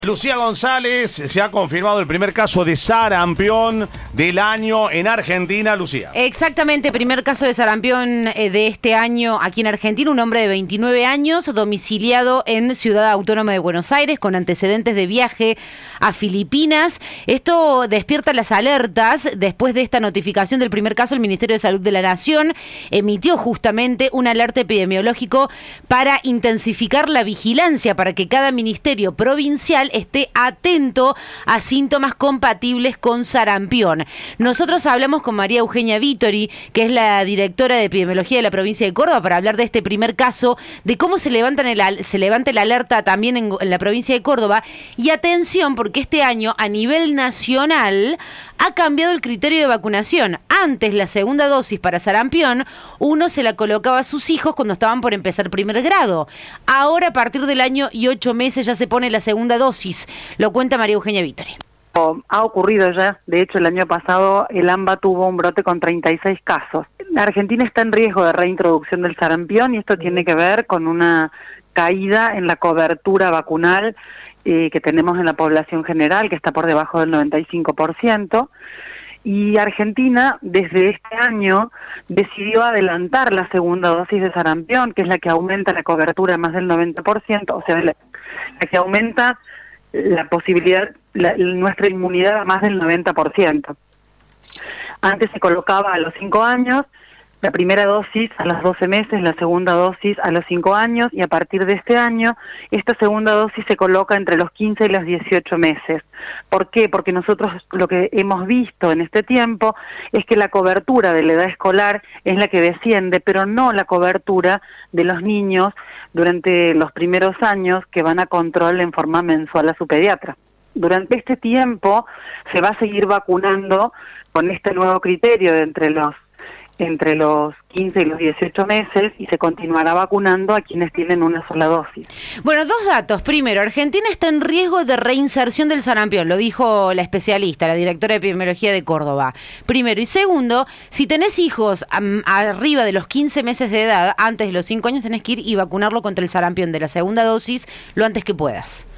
Lucía González, se ha confirmado el primer caso de sarampión del año en Argentina, Lucía. Exactamente, primer caso de sarampión de este año aquí en Argentina, un hombre de 29 años, domiciliado en Ciudad Autónoma de Buenos Aires, con antecedentes de viaje a Filipinas. Esto despierta las alertas. Después de esta notificación del primer caso, el Ministerio de Salud de la Nación emitió justamente un alerta epidemiológico para intensificar la vigilancia, para que cada ministerio provincial esté atento a síntomas compatibles con sarampión. Nosotros hablamos con María Eugenia Vittori, que es la directora de epidemiología de la provincia de Córdoba, para hablar de este primer caso, de cómo se levanta la alerta también en la provincia de Córdoba. Y atención, porque este año a nivel nacional ha cambiado el criterio de vacunación. Antes, la segunda dosis para sarampión, uno se la colocaba a sus hijos cuando estaban por empezar primer grado. Ahora, a partir del año y 8 meses, ya se pone la segunda dosis. Lo cuenta María Eugenia Vittori. Ha ocurrido ya, de hecho el año pasado el AMBA tuvo un brote con 36 casos. La Argentina está en riesgo de reintroducción del sarampión y esto tiene que ver con una caída en la cobertura vacunal que tenemos en la población general, que está por debajo del 95%. Y Argentina, desde este año, decidió adelantar la segunda dosis de sarampión, que es la que aumenta la cobertura a más del 90%, o sea, la que aumenta la posibilidad, nuestra inmunidad a más del 90%. Antes se colocaba a los 5 años, la primera dosis a los 12 meses, la segunda dosis a los 5 años, y a partir de este año, esta segunda dosis se coloca entre los 15 y los 18 meses. ¿Por qué? Porque nosotros lo que hemos visto en este tiempo es que la cobertura de la edad escolar es la que desciende, pero no la cobertura de los niños durante los primeros años que van a control en forma mensual a su pediatra. Durante este tiempo se va a seguir vacunando con este nuevo criterio de entre los 15 y los 18 meses, y se continuará vacunando a quienes tienen una sola dosis. Bueno, dos datos. Primero, Argentina está en riesgo de reinserción del sarampión, lo dijo la especialista, la directora de epidemiología de Córdoba. Primero. Y segundo, si tenés hijos arriba de los 15 meses de edad, antes de los 5 años, tenés que ir y vacunarlo contra el sarampión de la segunda dosis lo antes que puedas.